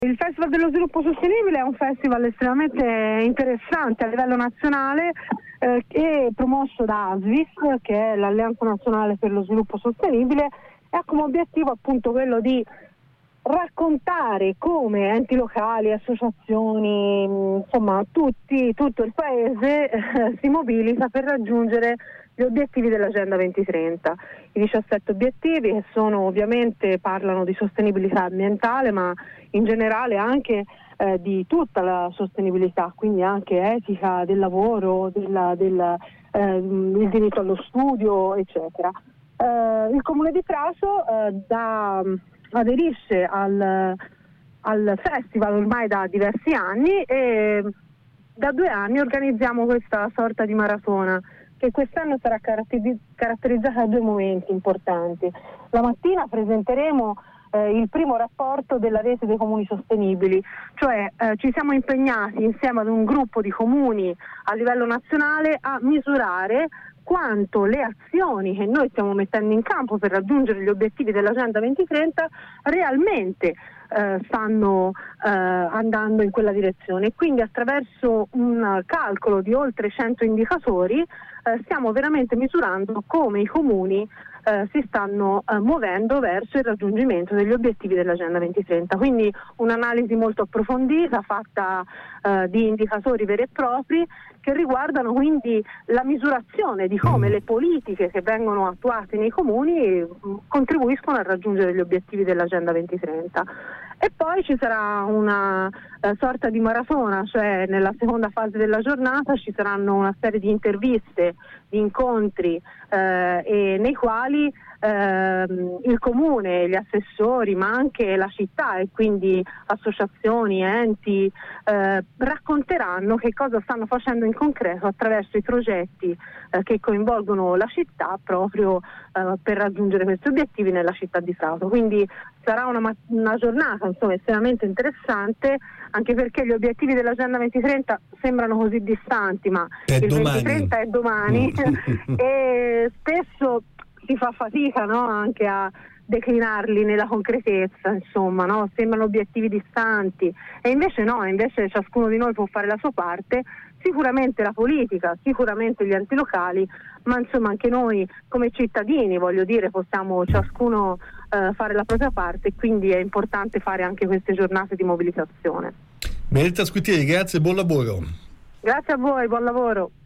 Il Festival dello Sviluppo Sostenibile è un festival estremamente interessante a livello nazionale che è promosso da ASVIS, che è l'Alleanza Nazionale per lo Sviluppo Sostenibile, e ha come obiettivo appunto quello di raccontare come enti locali, associazioni, insomma tutto il paese si mobilita per raggiungere gli obiettivi dell'Agenda 2030. I 17 obiettivi che parlano di sostenibilità ambientale, ma in generale anche di tutta la sostenibilità, quindi anche etica del lavoro, il diritto allo studio, eccetera. Il Comune di Prato aderisce al festival ormai da diversi anni e da 2 anni organizziamo questa sorta di maratona che quest'anno sarà caratterizzata da 2 momenti importanti. La mattina presenteremo il primo rapporto della rete dei comuni sostenibili, cioè ci siamo impegnati insieme ad un gruppo di comuni a livello nazionale a misurare quanto le azioni che noi stiamo mettendo in campo per raggiungere gli obiettivi dell'Agenda 2030 realmente stanno andando in quella direzione, e quindi attraverso un calcolo di oltre 100 indicatori stiamo veramente misurando come i comuni si stanno muovendo verso il raggiungimento degli obiettivi dell'Agenda 2030. Quindi un'analisi molto approfondita fatta di indicatori veri e propri che riguardano quindi la misurazione di come le politiche che vengono attuate nei comuni contribuiscono a raggiungere gli obiettivi dell'Agenda 2030. E poi ci sarà una sorta di maratona, cioè nella seconda fase della giornata ci saranno una serie di interviste, di incontri e nei quali il comune, gli assessori, ma anche la città e quindi associazioni, enti racconteranno che cosa stanno facendo in concreto attraverso i progetti che coinvolgono la città proprio per raggiungere questi obiettivi nella città di Prato. Quindi sarà una giornata estremamente interessante, anche perché gli obiettivi dell'Agenda 2030 sembrano così distanti, ma il 2030 è domani e spesso si fa fatica, no? Anche a declinarli nella concretezza, insomma, no? Sembrano obiettivi distanti e invece no, invece ciascuno di noi può fare la sua parte, sicuramente la politica, sicuramente gli enti locali, ma insomma anche noi come cittadini, voglio dire, possiamo ciascuno fare la propria parte, e quindi è importante fare anche queste giornate di mobilitazione. Benedetta Squitieri, grazie e buon lavoro. Grazie a voi, buon lavoro.